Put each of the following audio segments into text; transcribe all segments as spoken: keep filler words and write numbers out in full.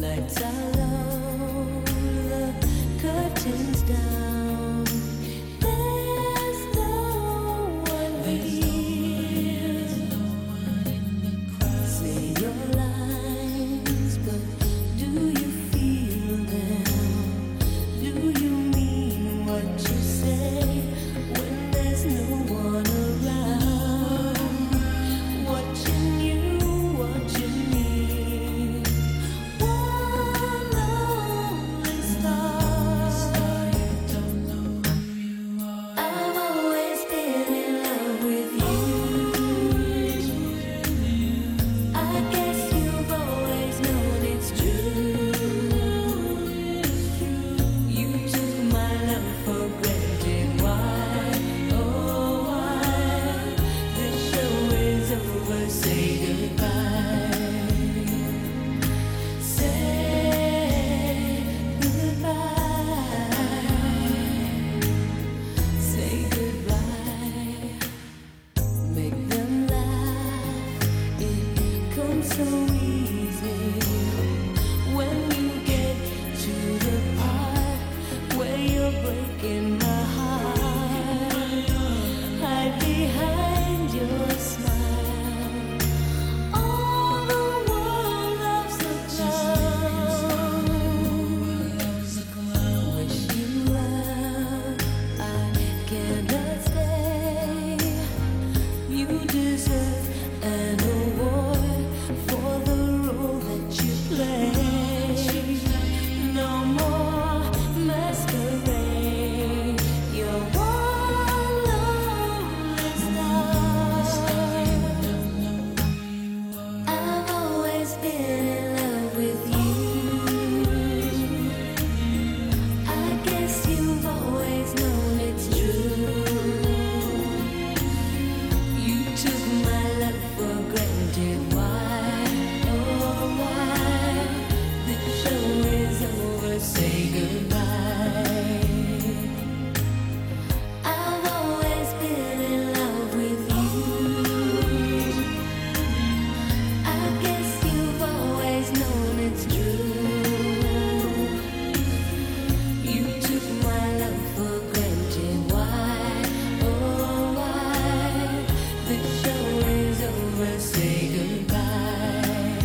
Lights are low, the curtains down. There's no one here. Say your lines, but do you feel them? Do you mean what you say when there's no one around? Watching you, watching me. One lonely star. Don't know who you are. I've always been in love with you. I guess you've always known it's true. You took my love for granted. Why, oh why? The show is over, say goodbye. Say goodbye. Say goodbye. Make them laugh. It comes so easy when you get to the part where you're breaking my heart. Hide behind your smile. All the world loves a clown. Wish you well, I cannot stay. You deserve an award for the role that you play. No more masquerade. You're one lonely star. I've always been in love with you. I guess you've always known it's true. You took my love for granted. Why, oh why? The show is over, say goodbye. I've always been in love with you. I guess you've always known it's true. You took my love for granted. Why, oh why? The show is over, say goodbye.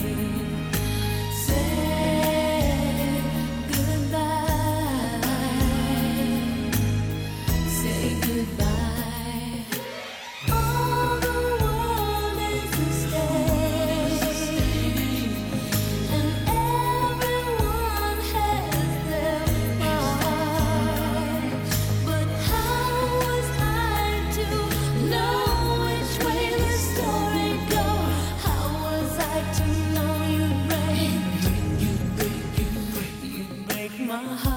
Say goodbye. Say goodbye. All the world is a stage, and everyone has their part. But how was I to know which way the story goes? How was I to know you'd break? You'd break, you'd break, you'd break my heart.